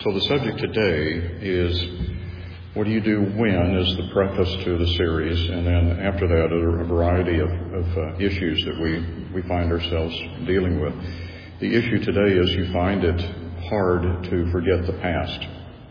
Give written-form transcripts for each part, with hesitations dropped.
So the subject today is, what do you do when, is the preface to the series, and then after that are a variety of issues that we find ourselves dealing with. The issue today is you find it hard to forget the past.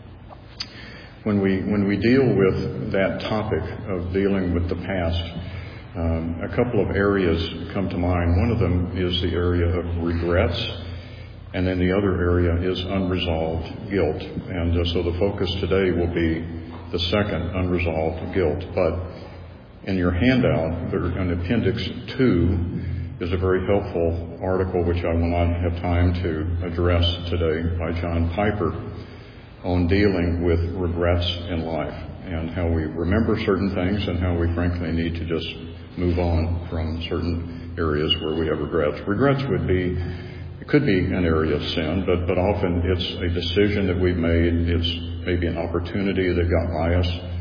When we deal with that topic of dealing with the past, a couple of areas come to mind. One of them is the area of regrets, and then the other area is unresolved guilt. And so the focus today will be the second, unresolved guilt. But in your handout, in Appendix 2 is a very helpful article, which I will not have time to address today, by John Piper, on dealing with regrets in life and how we remember certain things and how we frankly need to just move on from certain areas where we have regrets. Regrets it could be an area of sin, but often it's a decision that we've made. It's maybe an opportunity that got by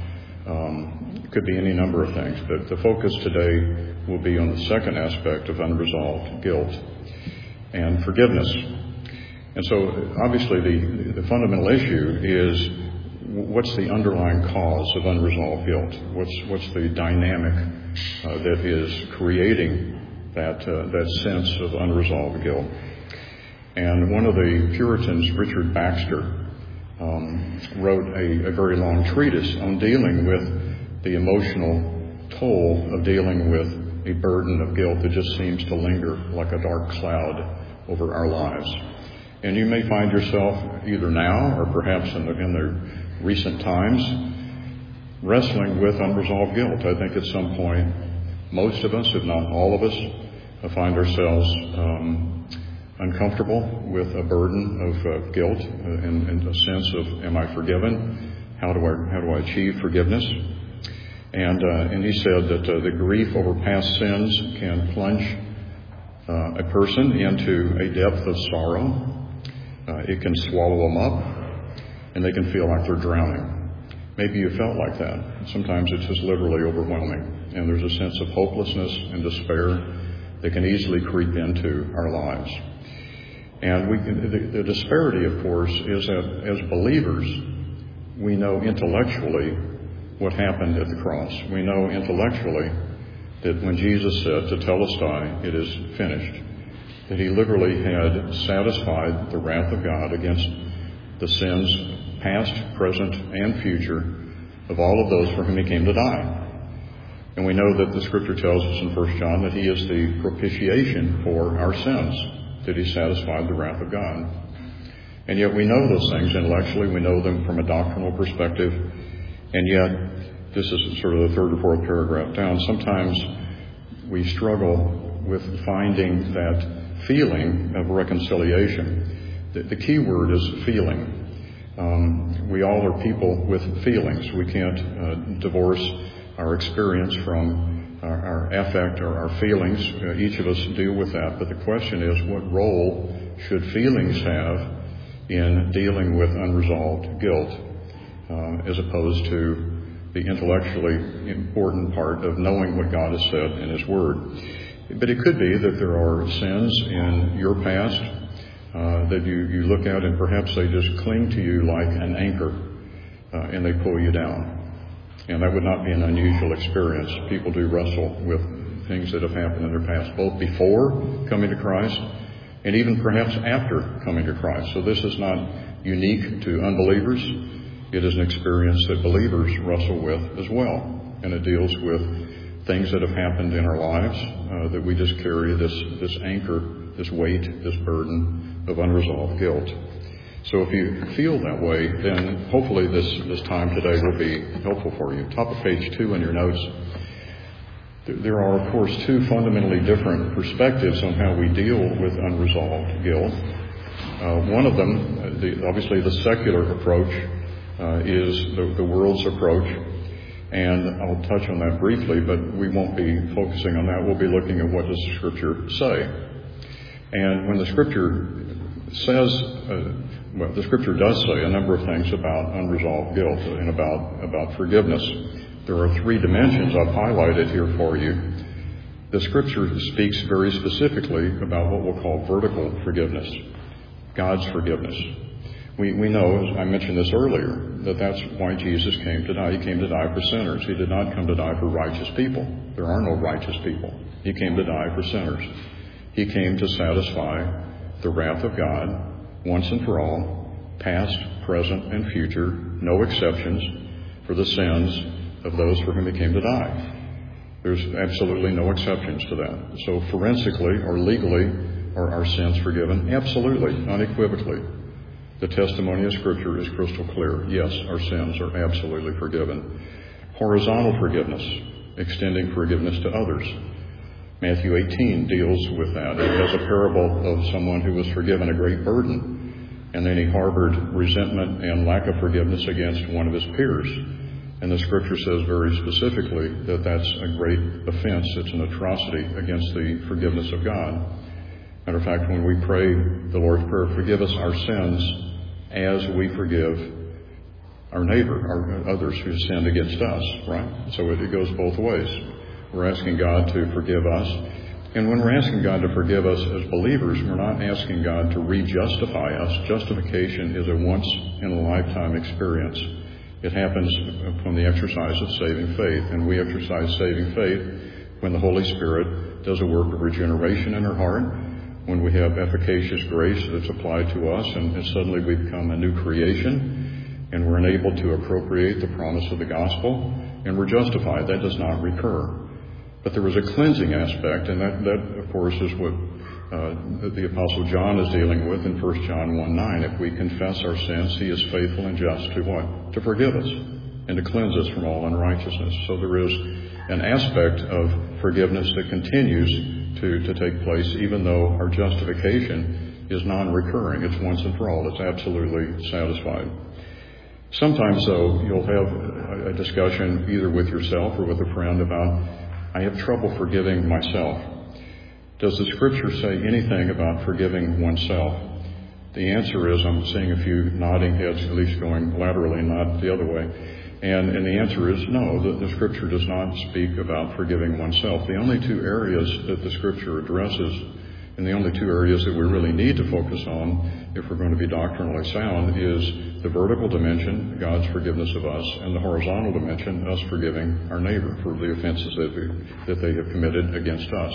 us. It could be any number of things. But the focus today will be on the second aspect of unresolved guilt and forgiveness. And so obviously the fundamental issue is, what's the underlying cause of unresolved guilt? What's the dynamic that is creating that sense of unresolved guilt? And one of the Puritans, Richard Baxter, wrote a very long treatise on dealing with the emotional toll of dealing with a burden of guilt that just seems to linger like a dark cloud over our lives. And you may find yourself either now or perhaps in the recent times wrestling with unresolved guilt. I think at some point, most of us, if not all of us, find ourselves uncomfortable with a burden of guilt and a sense of, am I forgiven? How do I achieve forgiveness? And he said that the grief over past sins can plunge a person into a depth of sorrow. It can swallow them up, and they can feel like they're drowning. Maybe you felt like that. Sometimes it's just literally overwhelming, and there's a sense of hopelessness and despair that can easily creep into our lives. And the disparity, of course, is that as believers, we know intellectually what happened at the cross. We know intellectually that when Jesus said, "Tetelestai, it is finished," that he literally had satisfied the wrath of God against the sins, past, present, and future, of all of those for whom he came to die. And we know that the Scripture tells us in 1 John that he is the propitiation for our sins, that he satisfied the wrath of God. And yet we know those things intellectually, we know them from a doctrinal perspective, and yet, this is sort of the third or fourth paragraph down, sometimes we struggle with finding that feeling of reconciliation. The key word is feeling. We all are people with feelings. We can't divorce our experience from our affect or our feelings. Each of us deal with that. But the question is, what role should feelings have in dealing with unresolved guilt, as opposed to the intellectually important part of knowing what God has said in His Word? But it could be that there are sins in your past that you look at, and perhaps they just cling to you like an anchor, and they pull you down. And that would not be an unusual experience. People do wrestle with things that have happened in their past, both before coming to Christ and even perhaps after coming to Christ. So this is not unique to unbelievers. It is an experience that believers wrestle with as well. And it deals with things that have happened in our lives that we just carry this anchor, this weight, this burden of unresolved guilt. So if you feel that way, then hopefully this time today will be helpful for you. Top of page 2 in your notes, there are, of course, two fundamentally different perspectives on how we deal with unresolved guilt. One of them, obviously the secular approach, is the world's approach. And I'll touch on that briefly, but we won't be focusing on that. We'll be looking at what does the Scripture say. And when the Scripture says, the Scripture does say a number of things about unresolved guilt and about forgiveness. There are three dimensions I've highlighted here for you. The Scripture speaks very specifically about what we'll call vertical forgiveness, God's forgiveness. We know, as I mentioned this earlier, that that's why Jesus came to die. He came to die for sinners. He did not come to die for righteous people. There are no righteous people. He came to die for sinners. He came to satisfy the wrath of God once and for all, past, present, and future, no exceptions, for the sins of those for whom He came to die. There's absolutely no exceptions to that. So forensically or legally are our sins forgiven? Absolutely, unequivocally. The testimony of Scripture is crystal clear. Yes, our sins are absolutely forgiven. Horizontal forgiveness, extending forgiveness to others. Matthew 18 deals with that. It has a parable of someone who was forgiven a great burden, and then he harbored resentment and lack of forgiveness against one of his peers. And the Scripture says very specifically that that's a great offense. It's an atrocity against the forgiveness of God. Matter of fact, when we pray the Lord's Prayer, forgive us our sins as we forgive our neighbor, our others who sinned against us, right? So it goes both ways. We're asking God to forgive us. And when we're asking God to forgive us as believers, we're not asking God to re-justify us. Justification is a once-in-a-lifetime experience. It happens from the exercise of saving faith. And we exercise saving faith when the Holy Spirit does a work of regeneration in our heart, when we have efficacious grace that's applied to us, and suddenly we become a new creation, and we're enabled to appropriate the promise of the gospel, and we're justified. That does not recur. But there is a cleansing aspect, and that of course, is what the Apostle John is dealing with in 1 John 1:9. If we confess our sins, He is faithful and just to what? To forgive us and to cleanse us from all unrighteousness. So there is an aspect of forgiveness that continues to take place, even though our justification is non-recurring. It's once and for all. It's absolutely satisfied. Sometimes, though, you'll have a discussion either with yourself or with a friend about, I have trouble forgiving myself. Does the Scripture say anything about forgiving oneself? The answer is, I'm seeing a few nodding heads, at least going laterally, not the other way. And the answer is no, the Scripture does not speak about forgiving oneself. The only two areas that the Scripture addresses, and the only two areas that we really need to focus on if we're going to be doctrinally sound, is the vertical dimension, God's forgiveness of us, and the horizontal dimension, us forgiving our neighbor for the offenses that they have committed against us.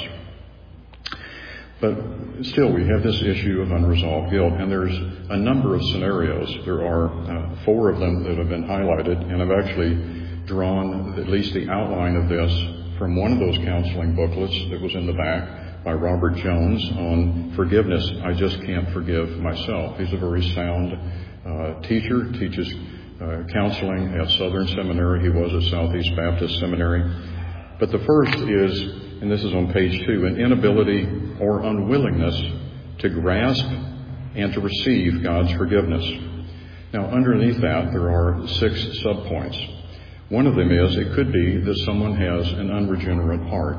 But still, we have this issue of unresolved guilt, and there's a number of scenarios. There are 4 of them that have been highlighted, and I've actually drawn at least the outline of this from one of those counseling booklets that was in the back by Robert Jones on forgiveness. I just can't forgive myself. He's a very sound teacher, teaches counseling at Southern Seminary. He was at Southeast Baptist Seminary. But the first is, and this is on page 2, an inability or unwillingness to grasp and to receive God's forgiveness. Now, underneath that, there are 6 subpoints. One of them is, it could be that someone has an unregenerate heart.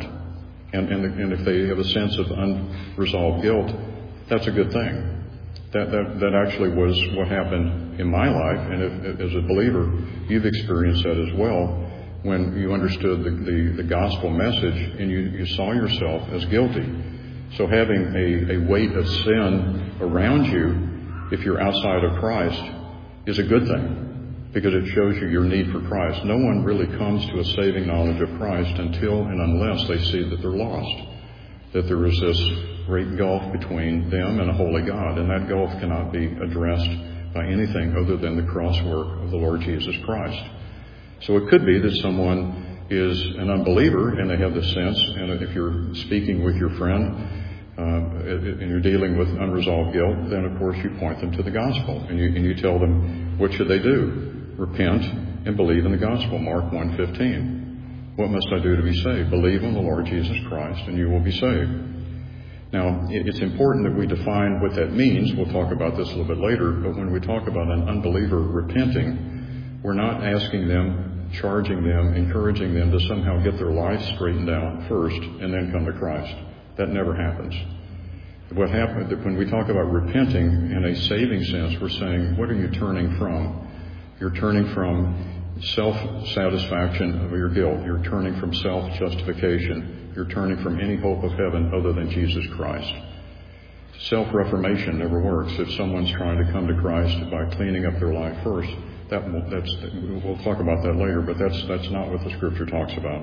And if they have a sense of unresolved guilt, that's a good thing. That actually was what happened in my life. And if, as a believer, you've experienced that as well, when you understood the gospel message and you saw yourself as guilty. So having a weight of sin around you, if you're outside of Christ, is a good thing, because it shows you your need for Christ. No one really comes to a saving knowledge of Christ until and unless they see that they're lost, that there is this great gulf between them and a holy God, and that gulf cannot be addressed by anything other than the cross work of the Lord Jesus Christ. So it could be that someone is an unbeliever and they have this sense, and if you're speaking with your friend and you're dealing with unresolved guilt, then of course you point them to the gospel and you tell them, what should they do? Repent and believe in the gospel, Mark 1:15. What must I do to be saved? Believe on the Lord Jesus Christ and you will be saved. Now, it's important that we define what that means. We'll talk about this a little bit later, but when we talk about an unbeliever repenting, we're not asking them, charging them, encouraging them to somehow get their life straightened out first and then come to Christ. That never happens. What happens when we talk about repenting in a saving sense, we're saying, what are you turning from? You're turning from self-satisfaction of your guilt. You're turning from self-justification. You're turning from any hope of heaven other than Jesus Christ. Self-reformation never works. If someone's trying to come to Christ by cleaning up their life first, we'll talk about that later, but that's not what the Scripture talks about.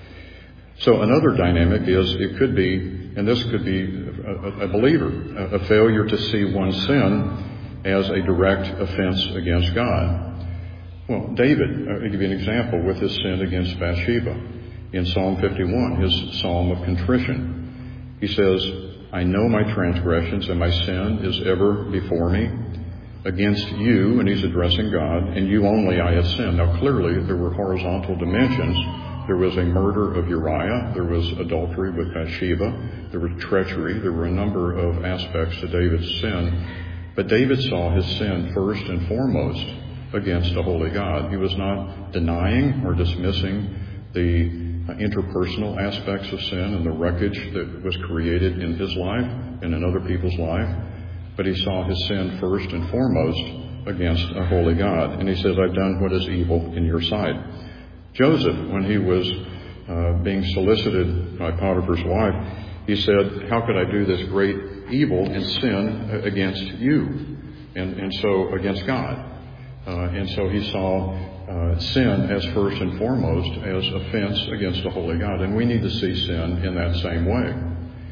So another dynamic is it could be, and this could be a believer, a failure to see one's sin as a direct offense against God. Well, David, I'll give you an example with his sin against Bathsheba. In Psalm 51, his psalm of contrition, he says, I know my transgressions and my sin is ever before me. Against you, and he's addressing God, and you only I have sinned. Now clearly there were horizontal dimensions. There was a murder of Uriah. There was adultery with Bathsheba. There was treachery. There were a number of aspects to David's sin. But David saw his sin first and foremost against a holy God. He was not denying or dismissing the interpersonal aspects of sin and the wreckage that was created in his life and in other people's life. But he saw his sin first and foremost against a holy God. And he says, I've done what is evil in your sight. Joseph, when he was being solicited by Potiphar's wife, he said, how could I do this great evil and sin against you? And so against God. And so he saw sin as first and foremost as offense against a holy God. And we need to see sin in that same way.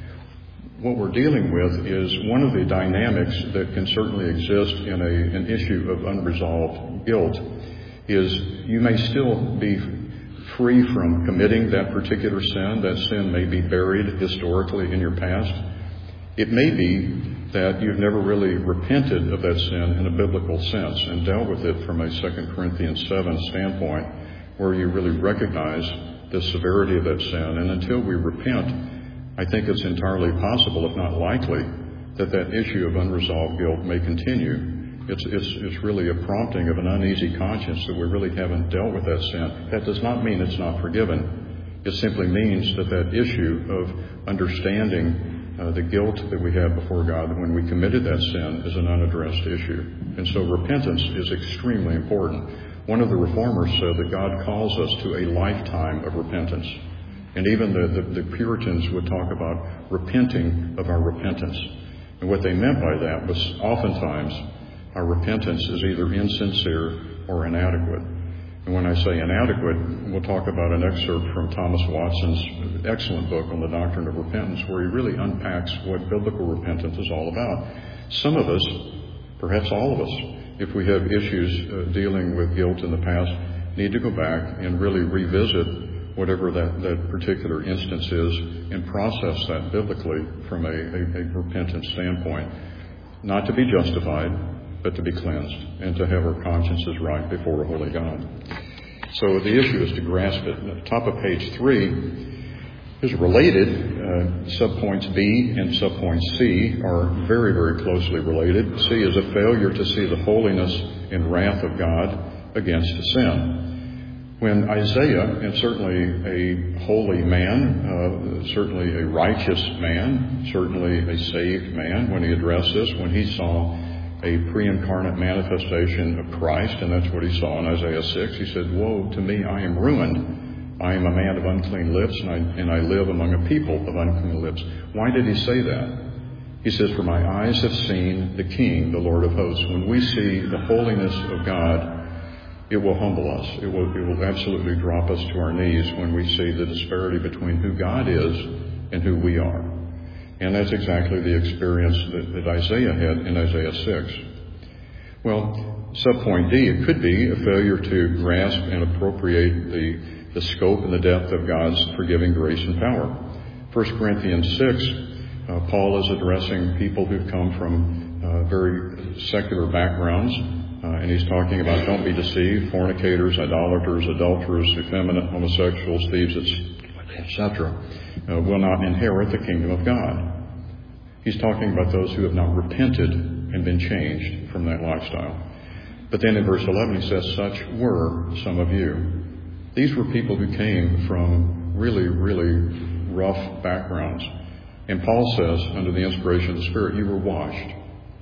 What we're dealing with is one of the dynamics that can certainly exist in an issue of unresolved guilt is you may still be free from committing that particular sin. That sin may be buried historically in your past. It may be that you've never really repented of that sin in a biblical sense and dealt with it from a 2 Corinthians 7 standpoint where you really recognize the severity of that sin. And until we repent, I think it's entirely possible, if not likely, that issue of unresolved guilt may continue. It's really a prompting of an uneasy conscience that we really haven't dealt with that sin. That does not mean it's not forgiven. It simply means that issue of understanding the guilt that we have before God when we committed that sin is an unaddressed issue. And so repentance is extremely important. One of the reformers said that God calls us to a lifetime of repentance. And even the Puritans would talk about repenting of our repentance. And what they meant by that was oftentimes our repentance is either insincere or inadequate. And when I say inadequate, we'll talk about an excerpt from Thomas Watson's excellent book on the doctrine of repentance, where he really unpacks what biblical repentance is all about. Some of us, perhaps all of us, if we have issues dealing with guilt in the past, need to go back and really revisit whatever that particular instance is and process that biblically from a repentance standpoint. Not to be justified, but to be cleansed and to have our consciences right before a holy God. So the issue is to grasp it. At the top of page 3 is related. Subpoints B and subpoint C are very, very closely related. C is a failure to see the holiness and wrath of God against sin. When Isaiah, and certainly a holy man, certainly a righteous man, certainly a saved man, when he addressed this, when he saw a pre-incarnate manifestation of Christ, and that's what he saw in Isaiah 6, he said, woe to me, I am ruined. I am a man of unclean lips, and I live among a people of unclean lips. Why did he say that? He says, for my eyes have seen the King, the Lord of hosts. When we see the holiness of God, it will humble us. It will absolutely drop us to our knees when we see the disparity between who God is and who we are. And that's exactly the experience that Isaiah had in Isaiah 6. Well, subpoint D, it could be a failure to grasp and appropriate the scope and the depth of God's forgiving grace and power. 1 Corinthians 6, Paul is addressing people who've come from very secular backgrounds. And he's talking about don't be deceived, fornicators, idolaters, adulterers, effeminate, homosexuals, thieves, etc. Will not inherit the kingdom of God. He's talking about those who have not repented and been changed from that lifestyle. But then in verse 11 he says, such were some of you. These were people who came from really, really rough backgrounds. And Paul says, under the inspiration of the Spirit, you were washed.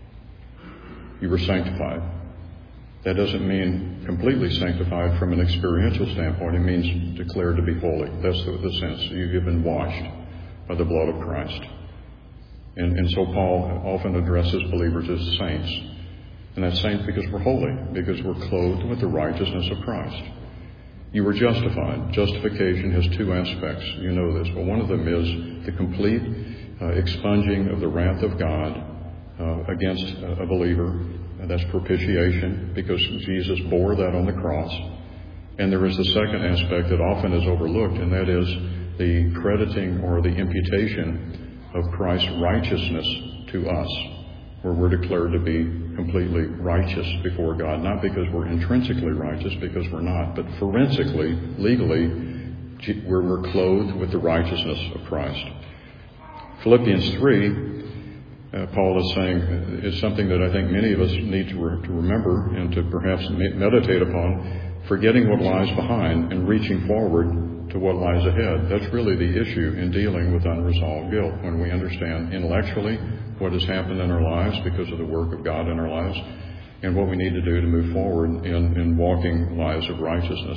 You were sanctified. That doesn't mean completely sanctified from an experiential standpoint. It means declared to be holy. That's the sense. You've been washed by the blood of Christ. And so Paul often addresses believers as saints. And that's saints because we're holy, because we're clothed with the righteousness of Christ. You were justified. Justification has two aspects. You know this. But one of them is the complete expunging of the wrath of God against a believer. That's propitiation, because Jesus bore that on the cross. And there is the second aspect that often is overlooked, and that is the crediting or the imputation of Christ's righteousness to us, where we're declared to be completely righteous before God, not because we're intrinsically righteous, because we're not, but forensically, legally, we're clothed with the righteousness of Christ. Philippians 3, Paul is saying, is something that I think many of us need to remember and to perhaps meditate upon, forgetting what lies behind and reaching forward to what lies ahead. That's really the issue in dealing with unresolved guilt, when we understand intellectually what has happened in our lives because of the work of God in our lives, and what we need to do to move forward in walking lives of righteousness.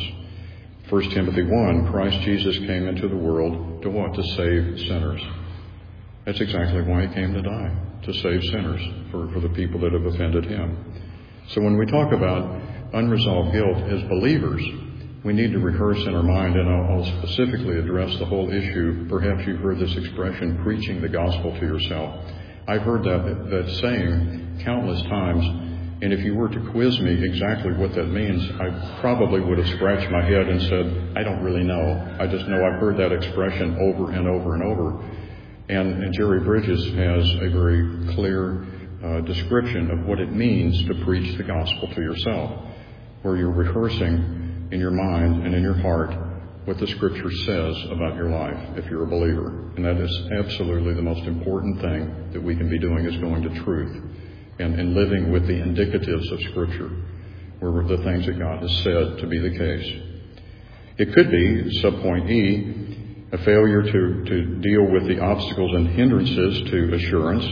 1 Timothy 1, Christ Jesus came into the world to what? To save sinners. That's exactly why he came to die, to save sinners, for the people that have offended him. So when we talk about unresolved guilt as believers, we need to rehearse in our mind, and I'll specifically address the whole issue. Perhaps you've heard this expression, preaching the gospel to yourself. I've heard that saying countless times, and if you were to quiz me exactly what that means, I probably would have scratched my head and said, I don't really know. I just know I've heard that expression over and over and over. And Jerry Bridges has a very clear description of what it means to preach the gospel to yourself, where you're rehearsing in your mind and in your heart what the Scripture says about your life if you're a believer. And that is absolutely the most important thing that we can be doing, is going to truth and living with the indicatives of Scripture, where the things that God has said to be the case. It could be, subpoint E, a failure to deal with the obstacles and hindrances to assurance,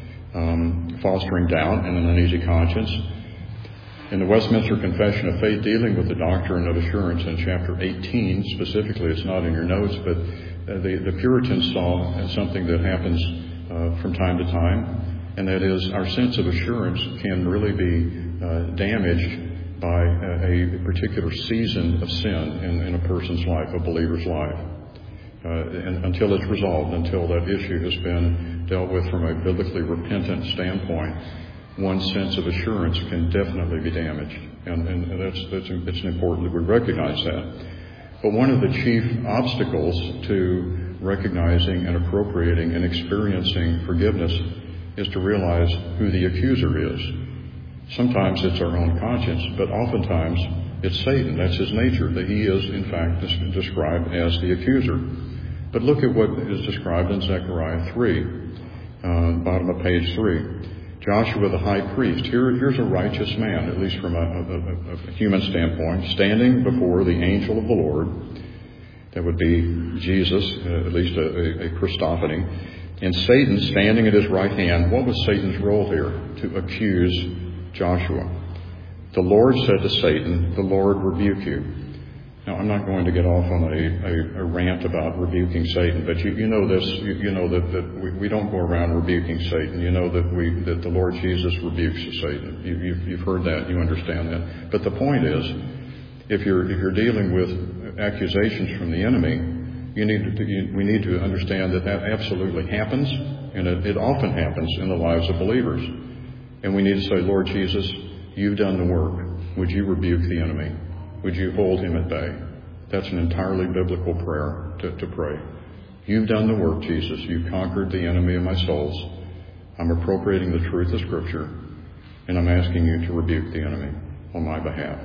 fostering doubt and an uneasy conscience. In the Westminster Confession of Faith, dealing with the doctrine of assurance in chapter 18, specifically, it's not in your notes, but the Puritans saw something that happens from time to time, and that is our sense of assurance can really be damaged by a particular season of sin in a person's life, a believer's life. And until it's resolved, until that issue has been dealt with from a biblically repentant standpoint, one's sense of assurance can definitely be damaged. And it's important that we recognize that. But one of the chief obstacles to recognizing and appropriating and experiencing forgiveness is to realize who the accuser is. Sometimes it's our own conscience, but oftentimes it's Satan. That's his nature, that he is, in fact, described as the accuser. But look at what is described in Zechariah 3, bottom of page 3. Joshua the high priest. Here's a righteous man, at least from a human standpoint, standing before the angel of the Lord. That would be Jesus, at least a Christophany. And Satan standing at his right hand. What was Satan's role here? To accuse Joshua. The Lord said to Satan, the Lord rebuke you. Now, I'm not going to get off on a rant about rebuking Satan, but you know this. You know that we don't go around rebuking Satan. You know that the Lord Jesus rebukes Satan. You've heard that. You understand that. But the point is, if you're dealing with accusations from the enemy, we need to understand that absolutely happens, and it often happens in the lives of believers. And we need to say, Lord Jesus, you've done the work. Would you rebuke the enemy? Would you hold him at bay? That's an entirely biblical prayer to pray. You've done the work, Jesus. You've conquered the enemy of my souls. I'm appropriating the truth of Scripture, and I'm asking you to rebuke the enemy on my behalf.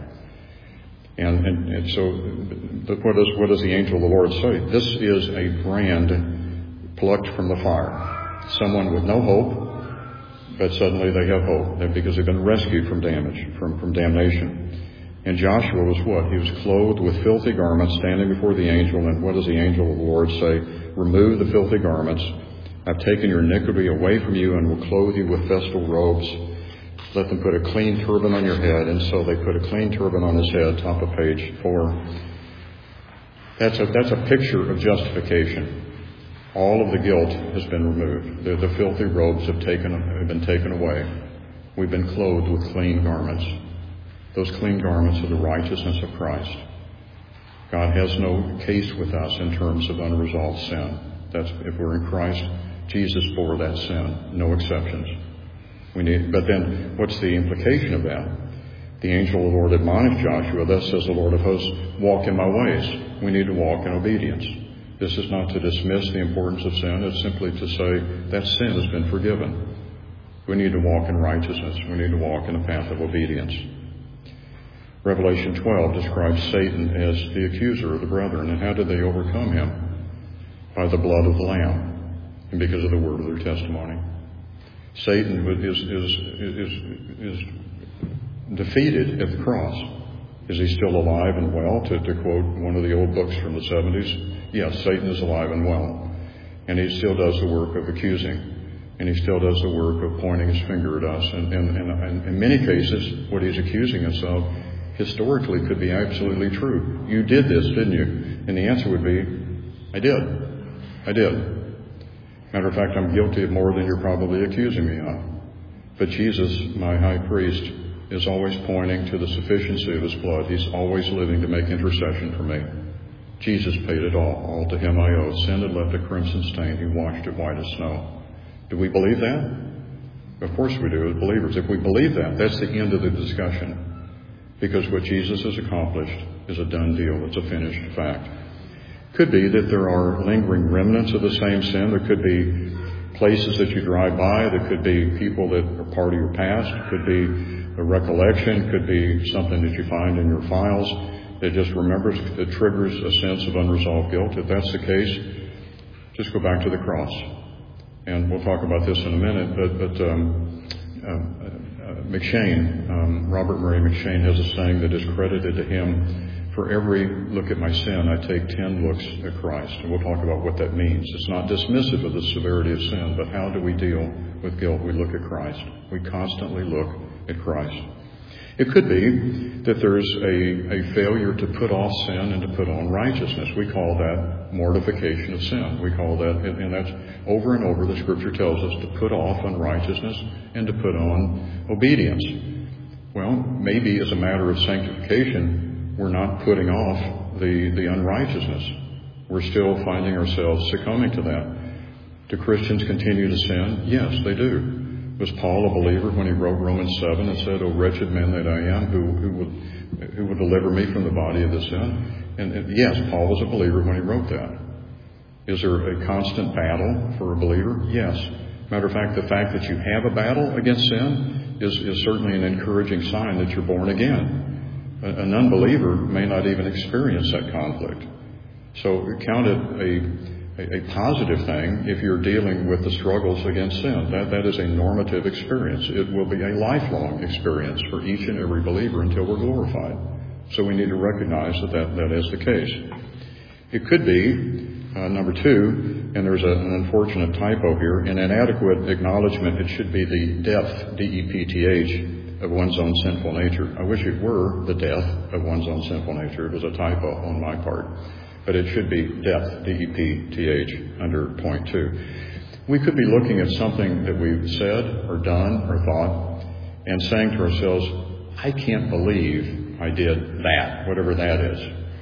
And so what does the angel of the Lord say? This is a brand plucked from the fire. Someone with no hope, but suddenly they have hope because they've been rescued from damage, from damnation. And Joshua was what? He was clothed with filthy garments, standing before the angel. And what does the angel of the Lord say? Remove the filthy garments. I've taken your iniquity away from you and will clothe you with festal robes. Let them put a clean turban on your head. And so they put a clean turban on his head, top of page 4. That's a picture of justification. All of the guilt has been removed. The filthy robes have been taken away. We've been clothed with clean garments. Those clean garments are the righteousness of Christ. God has no case with us in terms of unresolved sin. That's if we're in Christ, Jesus bore that sin, no exceptions. But then, what's the implication of that? The angel of the Lord admonished Joshua, "Thus says the Lord of hosts, walk in my ways." We need to walk in obedience. This is not to dismiss the importance of sin. It's simply to say that sin has been forgiven. We need to walk in righteousness. We need to walk in the path of obedience. Revelation 12 describes Satan as the accuser of the brethren. And how did they overcome him? By the blood of the Lamb and because of the word of their testimony. Satan is defeated at the cross. Is he still alive and well? To quote one of the old books from the 70s, yes, Satan is alive and well. And he still does the work of accusing. And he still does the work of pointing his finger at us. And in many cases, what he's accusing us of historically could be absolutely true. You did this, didn't you? And the answer would be, I did. Matter of fact, I'm guilty of more than you're probably accusing me of. But Jesus, my high priest, is always pointing to the sufficiency of his blood. He's always living to make intercession for me. Jesus paid it all. All to him I owe. Sin had left a crimson stain. He washed it white as snow. Do we believe that? Of course we do as believers. If we believe that, that's the end of the discussion. Because what Jesus has accomplished is a done deal. It's a finished fact. Could be that there are lingering remnants of the same sin. There could be places that you drive by. There could be people that are part of your past. It could be a recollection. It could be something that you find in your files that just that triggers a sense of unresolved guilt. If that's the case, just go back to the cross. And we'll talk about this in a minute, but McCheyne, Robert Murray McCheyne, has a saying that is credited to him: "For every look at my sin, I take 10 looks at Christ." And we'll talk about what that means. It's not dismissive of the severity of sin, but how do we deal with guilt? We look at Christ. We constantly look at Christ. It could be that there's a failure to put off sin and to put on righteousness. We call that mortification of sin. We call that, and that's over and over the Scripture tells us to put off unrighteousness and to put on obedience. Well, maybe as a matter of sanctification, we're not putting off the unrighteousness. We're still finding ourselves succumbing to that. Do Christians continue to sin? Yes, they do. Was Paul a believer when he wrote Romans 7 and said, "O wretched man that I am, who would deliver me from the body of this sin?" And yes, Paul was a believer when he wrote that. Is there a constant battle for a believer? Yes. Matter of fact, the fact that you have a battle against sin is certainly an encouraging sign that you're born again. An unbeliever may not even experience that conflict. So count it a positive thing if you're dealing with the struggles against sin. That is a normative experience. It will be a lifelong experience for each and every believer until we're glorified. So we need to recognize that is the case. It could be, number 2, and there's an unfortunate typo here, an inadequate acknowledgement. It should be the depth, D-E-P-T-H, of one's own sinful nature. I wish it were the death of one's own sinful nature. It was a typo on my part. But it should be depth, D-E-P-T-H, under point 2. We could be looking at something that we've said or done or thought and saying to ourselves, I can't believe I did that, whatever that is.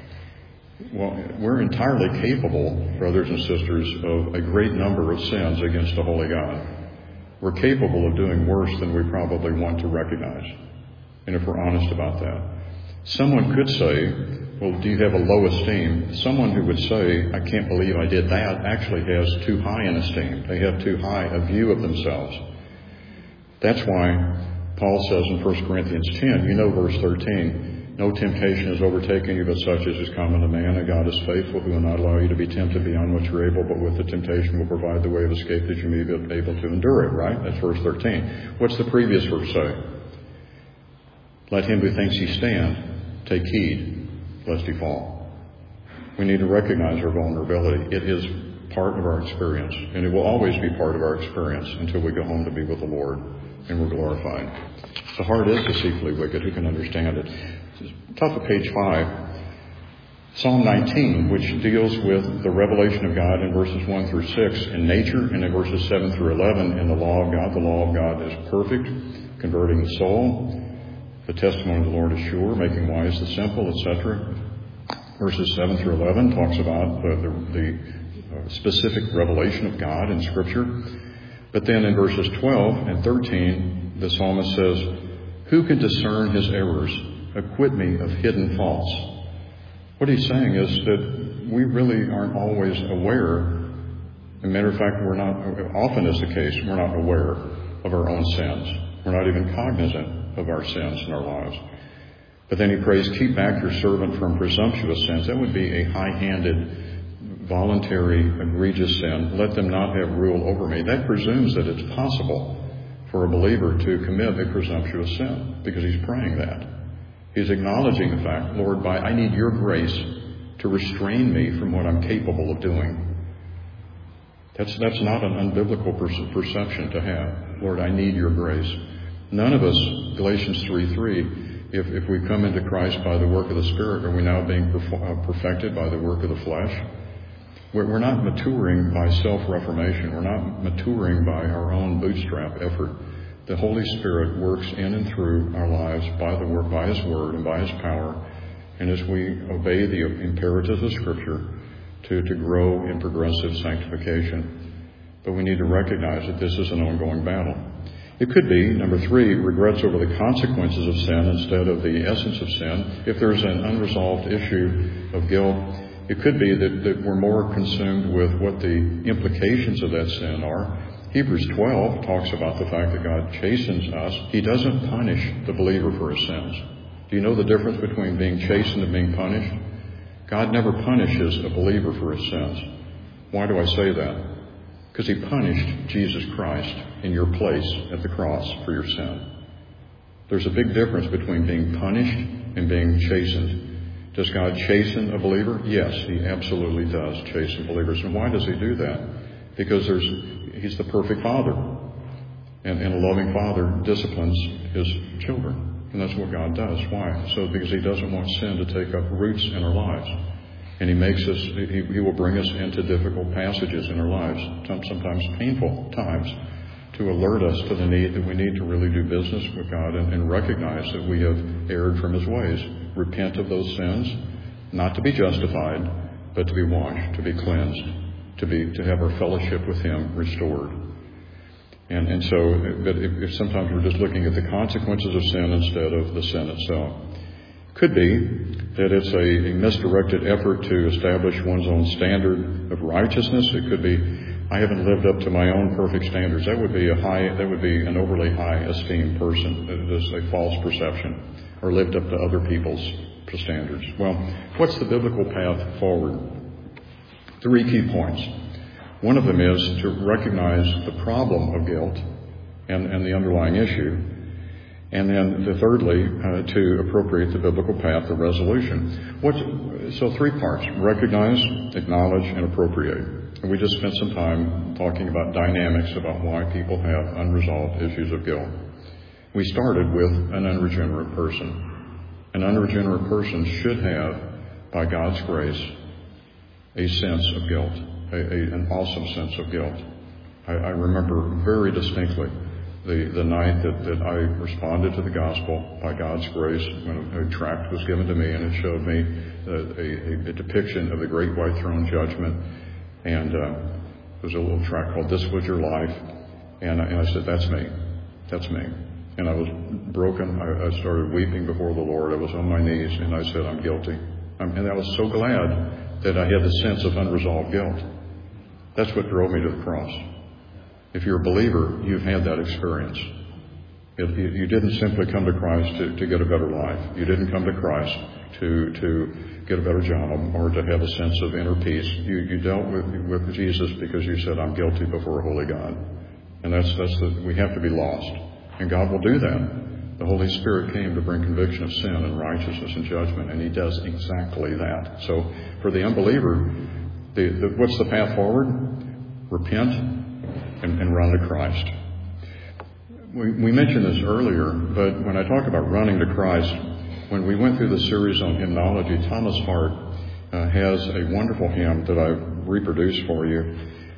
Well, we're entirely capable, brothers and sisters, of a great number of sins against the Holy God. We're capable of doing worse than we probably want to recognize. And if we're honest about that. Someone could say, well, do you have a low esteem? Someone who would say, I can't believe I did that, actually has too high an esteem. They have too high a view of themselves. That's why Paul says in 1 Corinthians 10, you know verse 13, no temptation has overtaken you but such as is common to man, and God is faithful, who will not allow you to be tempted beyond what you're able, but with the temptation will provide the way of escape that you may be able to endure it, right? That's verse 13. What's the previous verse say? Let him who thinks he stand take heed, lest he fall. We need to recognize our vulnerability. It is part of our experience, and it will always be part of our experience until we go home to be with the Lord and we're glorified. The heart is deceitfully wicked. Who can understand it? Top of page 5. Psalm 19, which deals with the revelation of God in verses 1 through 6 in nature, and in verses 7 through 11 in the law of God. The law of God is perfect, converting the soul. The testimony of the Lord is sure, making wise the simple, etc. Verses 7 through 11 talks about the specific revelation of God in Scripture. But then in verses 12 and 13, the psalmist says, "Who can discern his errors? Acquit me of hidden faults." What he's saying is that we really aren't always aware. As a matter of fact, we're not, often is the case, we're not aware of our own sins. We're not even cognizant of our sins in our lives. But then he prays, "Keep back your servant from presumptuous sins." That would be a high-handed, voluntary, egregious sin. "Let them not have rule over me." That presumes that it's possible for a believer to commit a presumptuous sin, because he's praying that. He's acknowledging the fact, "Lord, I need your grace to restrain me from what I'm capable of doing." That's not an unbiblical perception to have. "Lord, I need your grace." None of us, Galatians 3:3, if we come into Christ by the work of the Spirit, are we now being perfected by the work of the flesh? We're not maturing by self-reformation. We're not maturing by our own bootstrap effort. The Holy Spirit works in and through our lives by His Word and by His power, and as we obey the imperatives of Scripture to grow in progressive sanctification. But we need to recognize that this is an ongoing battle. It could be, number 3, regrets over the consequences of sin instead of the essence of sin. If there's an unresolved issue of guilt, it could be that we're more consumed with what the implications of that sin are. Hebrews 12 talks about the fact that God chastens us. He doesn't punish the believer for his sins. Do you know the difference between being chastened and being punished? God never punishes a believer for his sins. Why do I say that? Because He punished Jesus Christ in your place at the cross for your sin. There's a big difference between being punished and being chastened. Does God chasten a believer? Yes, He absolutely does chasten believers. And why does He do that? Because He's the perfect Father. And a loving Father disciplines His children. And that's what God does. Why? Because He doesn't want sin to take up roots in our lives. And He will bring us into difficult passages in our lives, sometimes painful times, to alert us to the need that we need to really do business with God and recognize that we have erred from His ways. Repent of those sins, not to be justified, but to be washed, to be cleansed, to have our fellowship with Him restored. And so, but if sometimes we're just looking at the consequences of sin instead of the sin itself. Could be that it's a misdirected effort to establish one's own standard of righteousness. It could be, I haven't lived up to my own perfect standards. That would be an overly high esteemed person. It is a false perception, or lived up to other people's standards. Well, what's the biblical path forward? 3 key points. One of them is to recognize the problem of guilt and the underlying issue. And then, thirdly, to appropriate the biblical path of resolution. So 3 parts: recognize, acknowledge, and appropriate. And we just spent some time talking about dynamics about why people have unresolved issues of guilt. We started with an unregenerate person. An unregenerate person should have, by God's grace, a sense of guilt, an awesome sense of guilt. I remember very distinctly the night that I responded to the gospel by God's grace, when a tract was given to me and it showed me a depiction of the great white throne judgment. And there was a little tract called "This Was Your Life." And I said, "That's me. That's me." And I was broken. I started weeping before the Lord. I was on my knees and I said, "I'm guilty." And I was so glad that I had the sense of unresolved guilt. That's what drove me to the cross. If you're a believer, you've had that experience. You didn't simply come to Christ to get a better life. You didn't come to Christ to get a better job or to have a sense of inner peace. You dealt with Jesus because you said, "I'm guilty before a holy God." And we have to be lost. And God will do that. The Holy Spirit came to bring conviction of sin and righteousness and judgment, and He does exactly that. So for the unbeliever, what's the path forward? Repent and run to Christ. We mentioned this earlier, but when I talk about running to Christ, when we went through the series on hymnology, Thomas Hart has a wonderful hymn that I've reproduced for you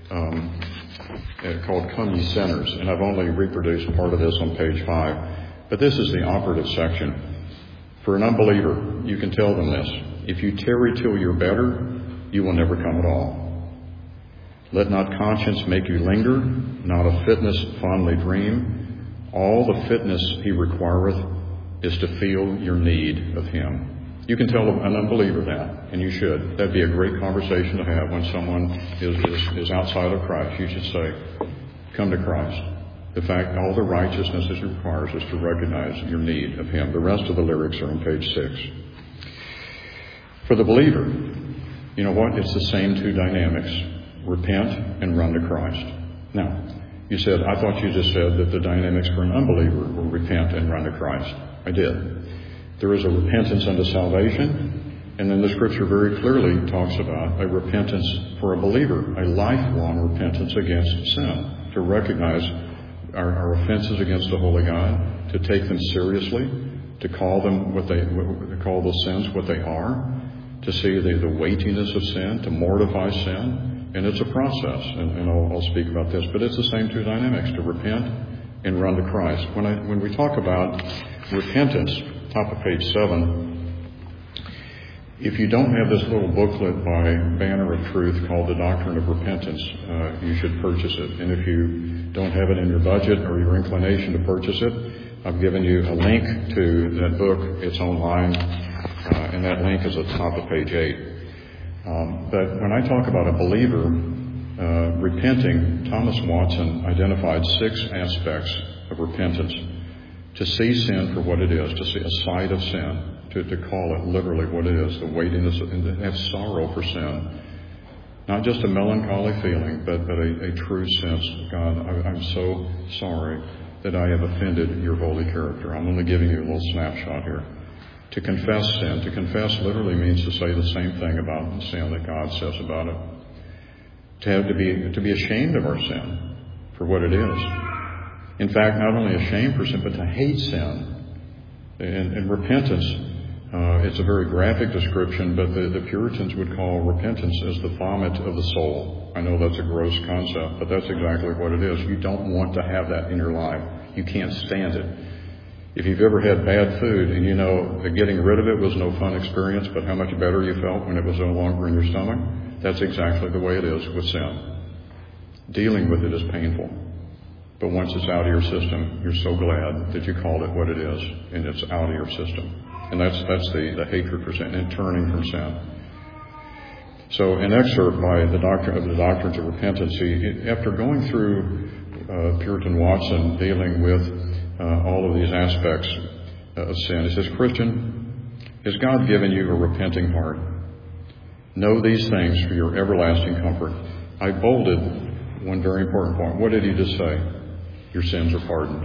called Come Ye Sinners, and I've only reproduced part of this on page 5. But this is the operative section. For an unbeliever, you can tell them this: if you tarry till you're better, you will never come at all. Let not conscience make you linger, not of fitness fondly dream. All the fitness he requireth is to feel your need of him. You can tell an unbeliever that, and you should. That'd be a great conversation to have when someone is outside of Christ. You should say, come to Christ. The fact all the righteousness it requires is to recognize your need of him. The rest of the lyrics are on page 6. For the believer, you know what? It's the same two dynamics. Repent and run to Christ. Now, you said, I thought you just said that the dynamics for an unbeliever were repent and run to Christ. I did. There is a repentance unto salvation, and then the Scripture very clearly talks about a repentance for a believer, a lifelong repentance against sin, to recognize our offenses against the Holy God, to take them seriously, to call them call those sins what they are, to see the weightiness of sin, to mortify sin, and it's a process. And I'll speak about this, but it's the same two dynamics: to repent and run to Christ. When we talk about repentance, top of page 7. If you don't have this little booklet by Banner of Truth called The Doctrine of Repentance, you should purchase it. And if you don't have it in your budget or your inclination to purchase it, I've given you a link to that book. It's online, and that link is at the top of page 8. But when I talk about a believer repenting, Thomas Watson identified 6 aspects of repentance. To see sin for what it is, to see a sight of sin, to call it literally what it is, the weightiness, and to have sorrow for sin. Not just a melancholy feeling, but a true sense, God, I'm so sorry that I have offended your holy character. I'm only giving you a little snapshot here. To confess sin. To confess literally means to say the same thing about the sin that God says about it. To be ashamed of our sin for what it is. In fact, not only ashamed for sin, but to hate sin. And repentance, it's a very graphic description, but the Puritans would call repentance as the vomit of the soul. I know that's a gross concept, but that's exactly what it is. You don't want to have that in your life. You can't stand it. If you've ever had bad food and you know that getting rid of it was no fun experience, but how much better you felt when it was no longer in your stomach, that's exactly the way it is with sin. Dealing with it is painful. But once it's out of your system, you're so glad that you called it what it is, and it's out of your system. And that's the hatred for sin and turning from sin. So an excerpt by the Doctrines of Repentance, after going through Puritan Watson dealing with all of these aspects of sin, he says, Christian, has God given you a repenting heart? Know these things for your everlasting comfort. I bolded one very important point. What did he just say? Your sins are pardoned.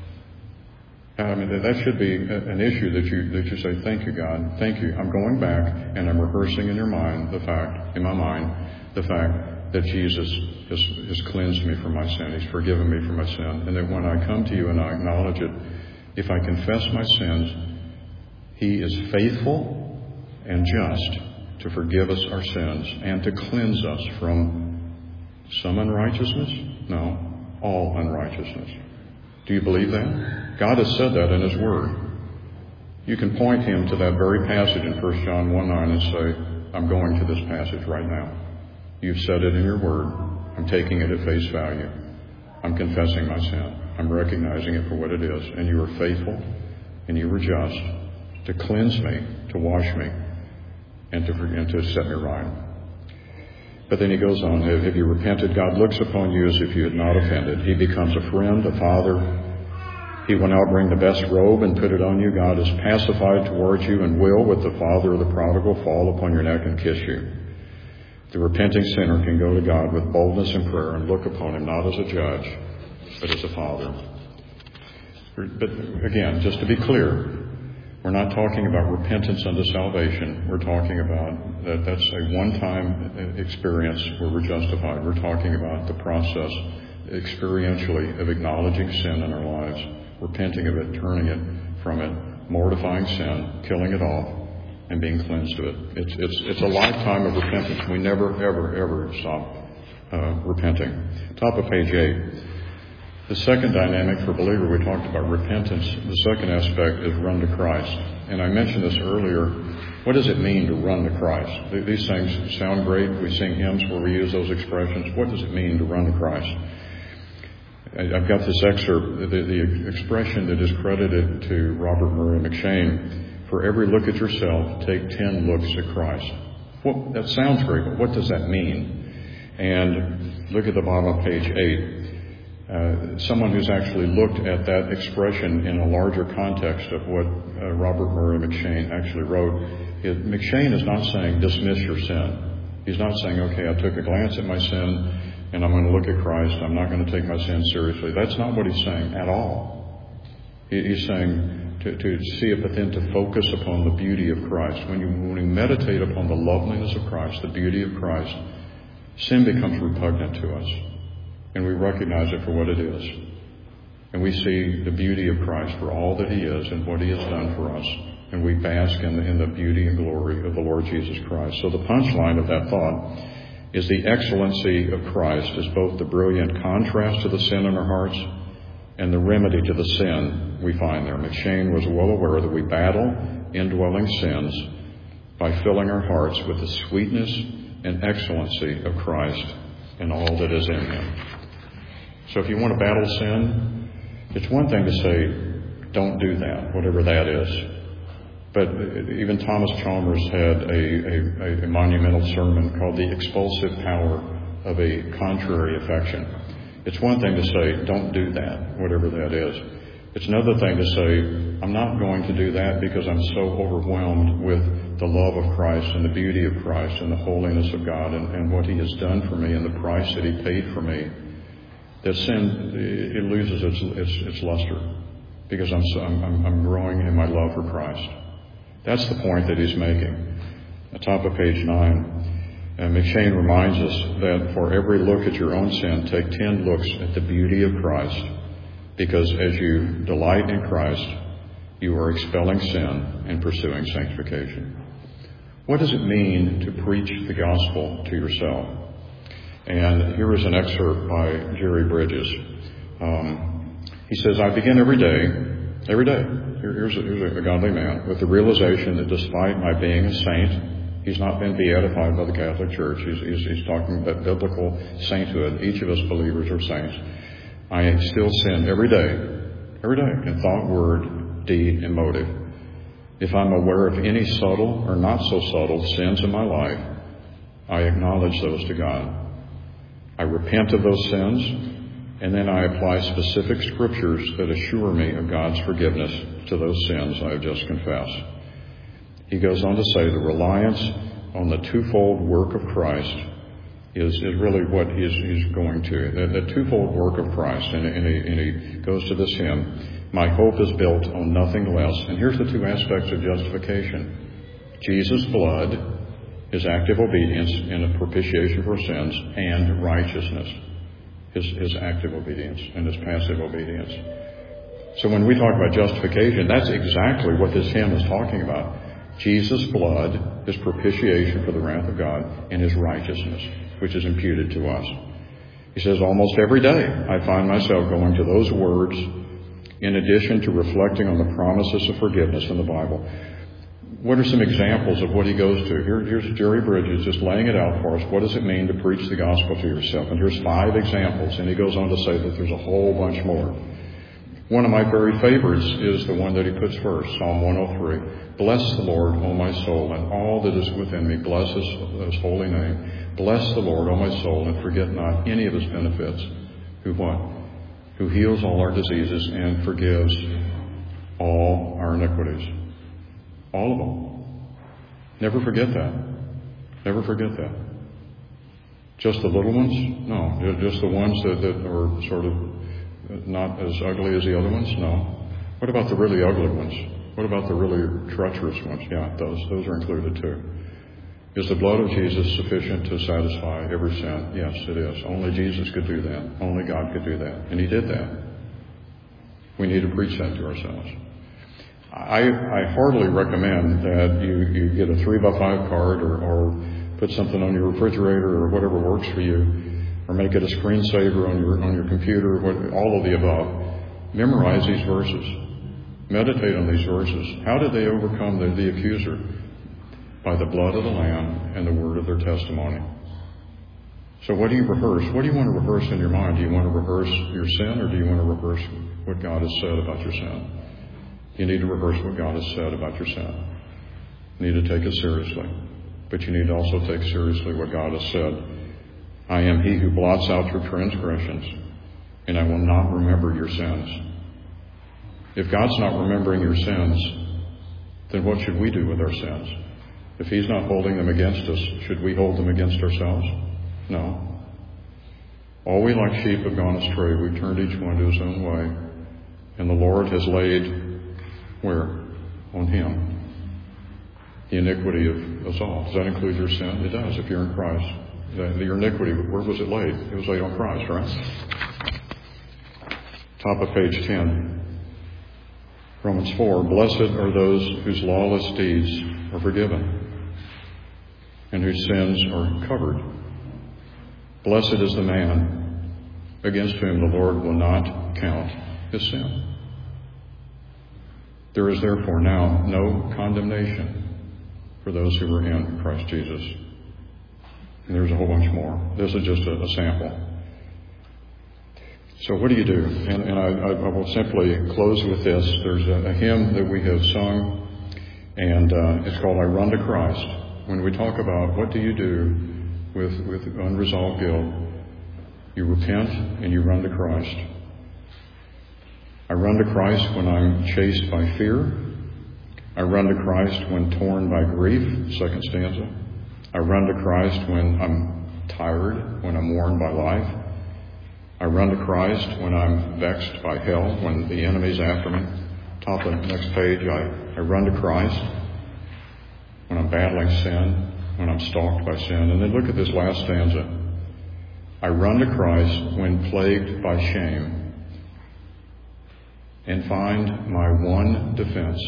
I mean, that should be an issue that you say, thank you, God. Thank you. I'm going back and I'm rehearsing in my mind, the fact that Jesus has cleansed me from my sin. He's forgiven me for my sin. And that when I come to you and I acknowledge it, if I confess my sins, He is faithful and just to forgive us our sins and to cleanse us from some unrighteousness? No. All unrighteousness. Do you believe that? God has said that in His Word. You can point him to that very passage in 1 John 1:9 and say, I'm going to this passage right now. You've said it in your Word. I'm taking it at face value. I'm confessing my sin. I'm recognizing it for what it is. And you are faithful and you are just to cleanse me, to wash me, and to set me right. But then he goes on, have you repented? God looks upon you as if you had not offended. He becomes a friend, a father. He will now bring the best robe and put it on you. God is pacified towards you and will, with the father of the prodigal, fall upon your neck and kiss you. The repenting sinner can go to God with boldness in prayer and look upon Him not as a judge, but as a father. But again, just to be clear, we're not talking about repentance unto salvation. We're talking about that's a one-time experience where we're justified. We're talking about the process experientially of acknowledging sin in our lives, repenting of it, turning it from it, mortifying sin, killing it off, and being cleansed of it. It's a lifetime of repentance. We never, ever stop repenting. Top of page 8. The second dynamic for believer, we talked about repentance. The second aspect is run to Christ. And I mentioned this earlier. What does it mean to run to Christ? These things sound great. We sing hymns where we use those expressions. What does it mean to run to Christ? I've got this excerpt, the expression that is credited to Robert Murray M'Cheyne. For every look at yourself, take 10 looks at Christ. Well, that sounds great, but what does that mean? And look at the bottom of page 8. Someone who's actually looked at that expression in a larger context of what Robert Murray M'Cheyne actually wrote. M'Cheyne is not saying dismiss your sin. He's not saying, okay, I took a glance at my sin and I'm going to look at Christ. I'm not going to take my sin seriously. That's not what he's saying at all. He's saying to see it, but then to focus upon the beauty of Christ. When we meditate upon the loveliness of Christ, the beauty of Christ, sin becomes repugnant to us. And we recognize it for what it is. And we see the beauty of Christ for all that he is and what he has done for us. And we bask in the beauty and glory of the Lord Jesus Christ. So the punchline of that thought is the excellency of Christ is both the brilliant contrast to the sin in our hearts and the remedy to the sin we find there. M'Cheyne was well aware that we battle indwelling sins by filling our hearts with the sweetness and excellency of Christ and all that is in him. So if you want to battle sin, it's one thing to say, don't do that, whatever that is. But even Thomas Chalmers had a monumental sermon called The Expulsive Power of a Contrary Affection. It's one thing to say, don't do that, whatever that is. It's another thing to say, I'm not going to do that because I'm so overwhelmed with the love of Christ and the beauty of Christ and the holiness of God and what he has done for me and the price that he paid for me, that sin, it loses its luster because I'm growing in my love for Christ. That's the point that he's making. At the top of page 9, M'Cheyne reminds us that for every look at your own sin, take 10 looks at the beauty of Christ, because as you delight in Christ, you are expelling sin and pursuing sanctification. What does it mean to preach the gospel to yourself? And here is an excerpt by Jerry Bridges. He says, I begin every day. Here's a godly man with the realization that despite my being a saint, he's not been beatified by the Catholic Church. He's talking about biblical sainthood. Each of us believers are saints. I still sin every day, in thought, word, deed, and motive. If I'm aware of any subtle or not so subtle sins in my life, I acknowledge those to God. I repent of those sins, and then I apply specific scriptures that assure me of God's forgiveness to those sins I have just confessed. He goes on to say the reliance on the twofold work of Christ is really what he's going to. The twofold work of Christ. And he goes to this hymn, my hope is built on nothing less. And here's the two aspects of justification. Jesus' blood, his active obedience in a propitiation for sins, and righteousness, his active obedience and his passive obedience. So when we talk about justification, that's exactly what this hymn is talking about. Jesus' blood, his propitiation for the wrath of God, and his righteousness, which is imputed to us. He says, almost every day I find myself going to those words in addition to reflecting on the promises of forgiveness in the Bible. What are some examples of what he goes to? Here's Jerry Bridges just laying it out for us. What does it mean to preach the gospel to yourself? And here's 5 examples. And he goes on to say that there's a whole bunch more. One of my very favorites is the one that he puts first, Psalm 103. Bless the Lord, O my soul, and all that is within me. Bless his holy name. Bless the Lord, O my soul, and forget not any of his benefits. Who what? Who heals all our diseases and forgives all our iniquities. All of them. Never forget that. Never forget that. Just the little ones? No. Just the ones that are sort of not as ugly as the other ones? No. What about the really ugly ones? What about the really treacherous ones? Yeah, those are included too. Is the blood of Jesus sufficient to satisfy every sin? Yes, it is. Only Jesus could do that. Only God could do that. And he did that. We need to preach that to ourselves. I heartily recommend that you get a 3x5 card or put something on your refrigerator or whatever works for you, or make it a screensaver on your computer, all of the above. Memorize these verses. Meditate on these verses. How did they overcome the accuser? By the blood of the Lamb and the word of their testimony. So what do you rehearse? What do you want to rehearse in your mind? Do you want to rehearse your sin, or do you want to rehearse what God has said about your sin? You need to rehearse what God has said about your sin. You need to take it seriously. But you need to also take seriously what God has said. I am he who blots out your transgressions, and I will not remember your sins. If God's not remembering your sins, then what should we do with our sins? If He's not holding them against us, should we hold them against ourselves? No. All we like sheep have gone astray. We've turned each one to his own way. And the Lord has laid, where? On Him, the iniquity of us all. Does that include your sin? It does, if you're in Christ. Your iniquity, where was it laid? It was laid on Christ, right? Top of page 10. Romans 4, blessed are those whose lawless deeds are forgiven and whose sins are covered. Blessed is the man against whom the Lord will not count his sin. There is therefore now no condemnation for those who are in Christ Jesus. And there's a whole bunch more. This is just a sample. So what do you do? And I will simply close with this. There's a hymn that we have sung, and it's called I Run to Christ. When we talk about what do you do with unresolved guilt, you repent and you run to Christ. I run to Christ when I'm chased by fear. I run to Christ when torn by grief, second stanza. I run to Christ when I'm tired, when I'm worn by life. I run to Christ when I'm vexed by hell, when the enemy's after me. Top of the next page, I run to Christ when I'm battling sin, when I'm stalked by sin. And then look at this last stanza. I run to Christ when plagued by shame and find my one defense.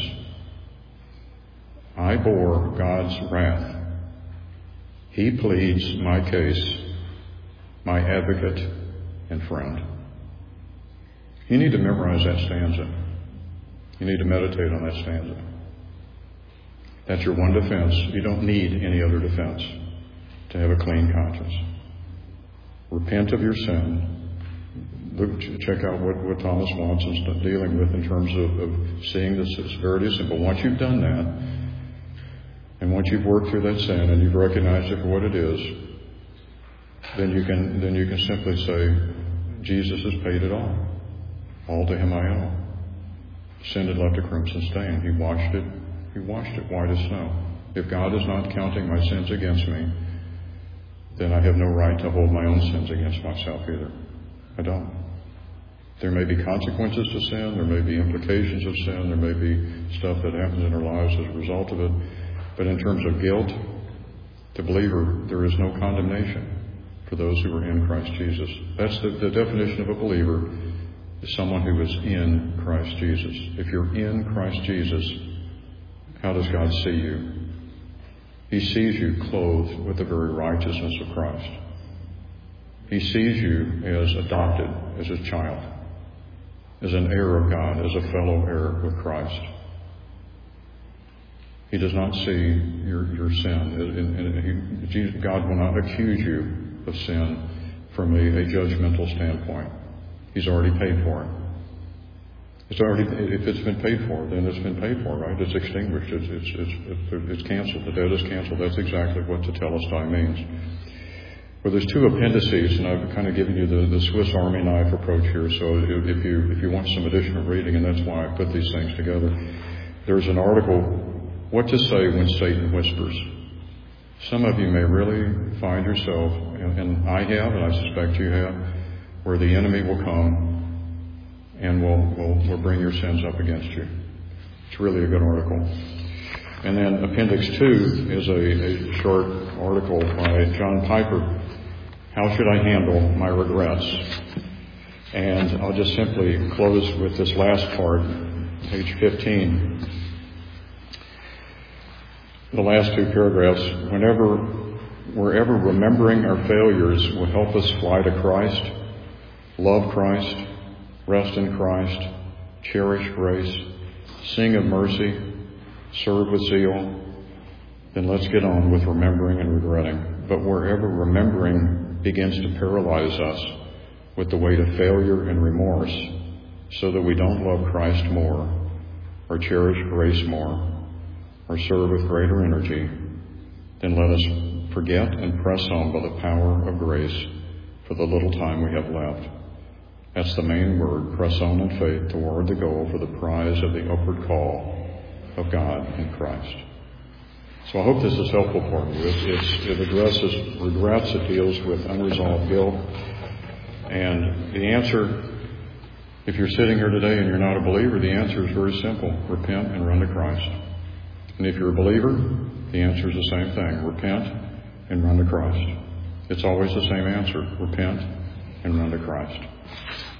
I bore God's wrath. He pleads my case, my advocate and friend. You need to memorize that stanza. You need to meditate on that stanza. That's your one defense. You don't need any other defense to have a clean conscience. Repent of your sin. Check out what Thomas Watson's dealing with in terms of seeing the severity of sin. But once you've done that, and once you've worked through that sin and you've recognized it for what it is, then you can simply say, Jesus has paid it all. All to Him I owe. Sin had left a crimson stain. He washed it white as snow. If God is not counting my sins against me, then I have no right to hold my own sins against myself either. I don't. There may be consequences to sin. There may be implications of sin. There may be stuff that happens in our lives as a result of it. But in terms of guilt, the believer, there is no condemnation for those who are in Christ Jesus. That's the definition of a believer, is someone who is in Christ Jesus. If you're in Christ Jesus, how does God see you? He sees you clothed with the very righteousness of Christ. He sees you as adopted, as a child, as an heir of God, as a fellow heir with Christ. He does not see your sin. God will not accuse you of sin from a judgmental standpoint. He's already paid for it. If it's been paid for, then it's been paid for, right? It's extinguished. It's canceled. The debt is canceled. That's exactly what tetelestai means. Well, there's two appendices, and I've kind of given you the Swiss Army knife approach here. So if you want some additional reading, and that's why I put these things together, there's an article, What to Say When Satan Whispers. Some of you may really find yourself, and I have, and I suspect you have, where the enemy will come and will bring your sins up against you. It's really a good article. And then Appendix 2 is a short article by John Piper, How Should I Handle My Regrets? And I'll just simply close with this last part, page 15. The last two paragraphs, wherever remembering our failures will help us fly to Christ, love Christ, rest in Christ, cherish grace, sing of mercy, serve with zeal, then let's get on with remembering and regretting. But wherever remembering begins to paralyze us with the weight of failure and remorse, so that we don't love Christ more, or cherish grace more, or serve with greater energy, then let us forget and press on by the power of grace for the little time we have left. That's the main word, press on in faith toward the goal for the prize of the upward call of God in Christ. So I hope this is helpful for you. It addresses regrets, it deals with unresolved guilt. And the answer, if you're sitting here today and you're not a believer, the answer is very simple. Repent and run to Christ. And if you're a believer, the answer is the same thing. Repent and run to Christ. It's always the same answer. Repent and run to Christ.